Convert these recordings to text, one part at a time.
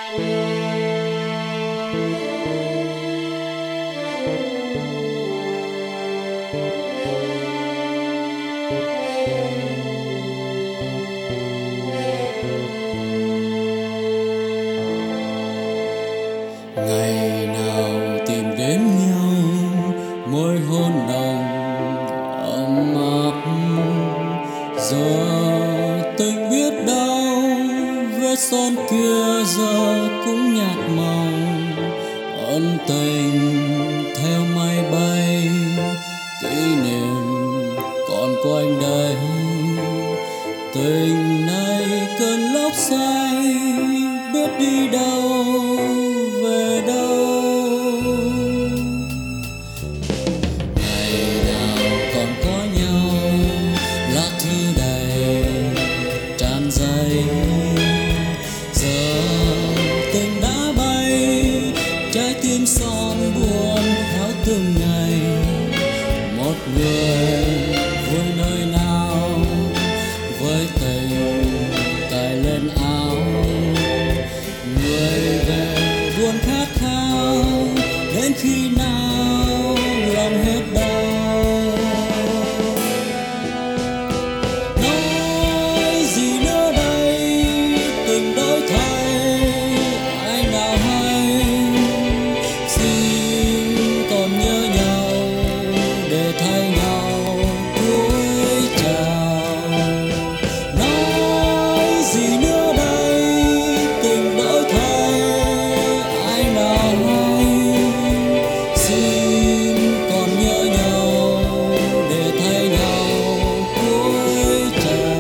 Ngày nào tìm đến nhau, môi hôn nồng ấm áp. Giờ tình biết đâu, vết son kia giờ cũng nhạt màu. Ân tình theo mây bay, kỷ niệm còn quanh đây. Tình này cơn lốc say, biết đi đâu về đâu. Ngày nào còn có nhau, lá thư đầy tràn giấy. Giờ tình đã bay, trái tim son buồn héo từng ngày. Một người vui nơi nào, với tình cài lên áo. Người về buồn khát khao, đến khi nào lòng hết đau. Nói gì nữa đây, tình đổi thay ai nào hay. Xin còn nhớ nhau để thay nhau cúi chào. Nói gì nữa đây, tình đổi thay ai nào hay. Xin còn nhớ nhau để thay nhau cúi chào.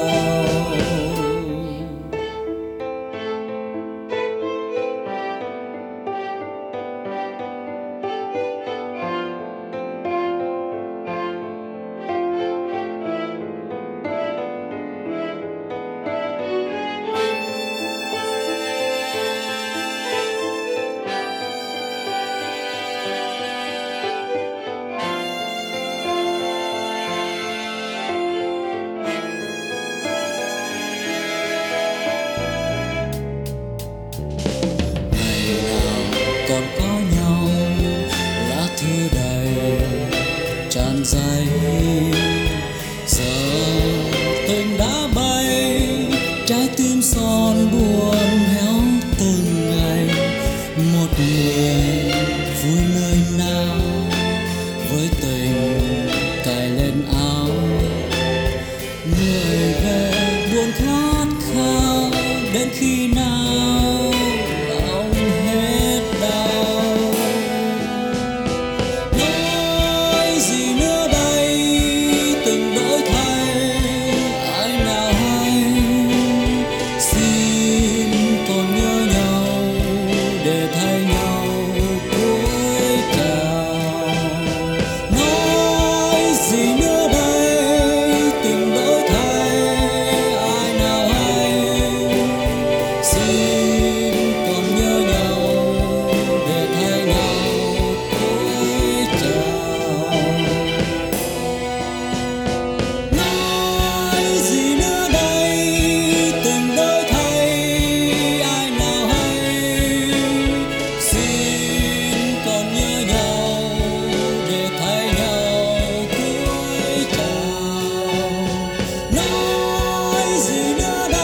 Ngày nào còn có nhau, lá thư đầy tràn giấy. Giờ tình đã bay, trái tim son buồn héo từng ngày. Một người vui nơi nào, với tình cài lên áo. Người về buồn khát khao, đến khi nào lòng hết đau. Nói gì nữa đây, tình đổi thay ai nào hay. Xin còn nhớ nhau để thay nhau cúi chào. Nói gì nữa đây, tình đổi thay ai nào hay. Xin còn nhớ nhau để thay nhau cúi chào. Nói gì nữa đây, tình đổi thay ai nào hay. Xin còn nhớ nhau để thay nhau cúi chào. Nói gì nữa đây.